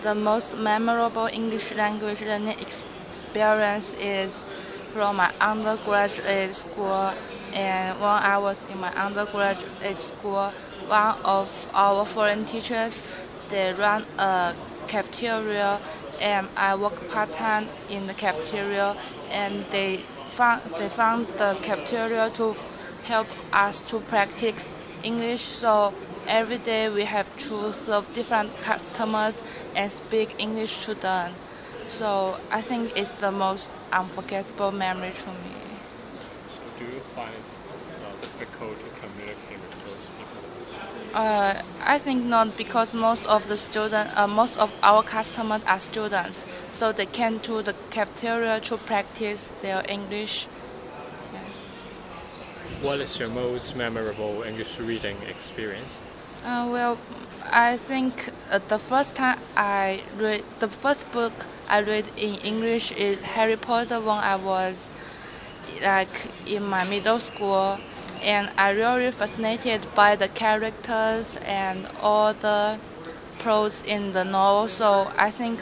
The most memorable English language learning experience is from my undergraduate school. And when I was in my undergraduate school, one of our foreign teachers, they run a cafeteria, and I work part-time in the cafeteria, and they found the cafeteria to help us to practice English. So every day we have to serve different customers and speak English to them. So I think it's the most unforgettable memory to me. So do you find it difficult to communicate with those people? I think not, because most of our customers are students, so they came to the cafeteria to practice their English. What is your most memorable English reading experience? Well, I think the first book I read in English is Harry Potter when I was like in my middle school, and I really fascinated by the characters and all the plots in the novel. So I think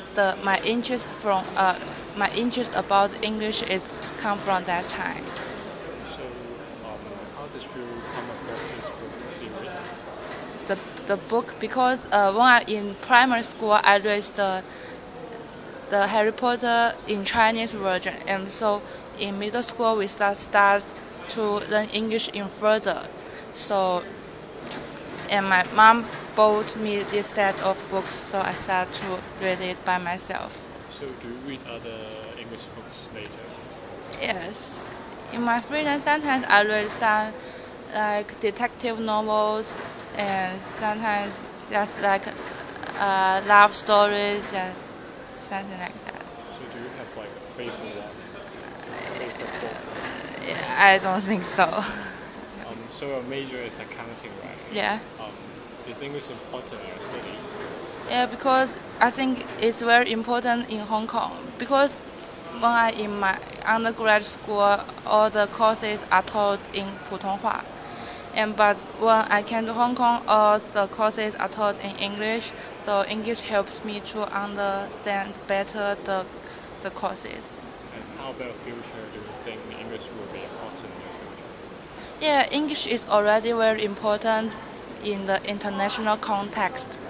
my interest about English is come from that time. So, how did you come across this book series? The book, because when I in primary school I read the Harry Potter in Chinese version, and so in middle school we start to learn English in further. So and my mom bought me this set of books, so I started to read it by myself. So, do you read other English books later? Yes, in my free time sometimes I read some like detective novels, and sometimes just like love stories and something like that. So, do you have like a favorite one? Favorite book? Yeah, I don't think so. So your major is accounting, right? Yeah. Is English important in your study? Yeah, because I think it's very important in Hong Kong. Because when I in my undergrad school, all the courses are taught in Putonghua. But when I came to Hong Kong, all the courses are taught in English. So English helps me to understand better the courses. And how about future? Do you think English will be important in your future? Yeah, English is already very important in the international context.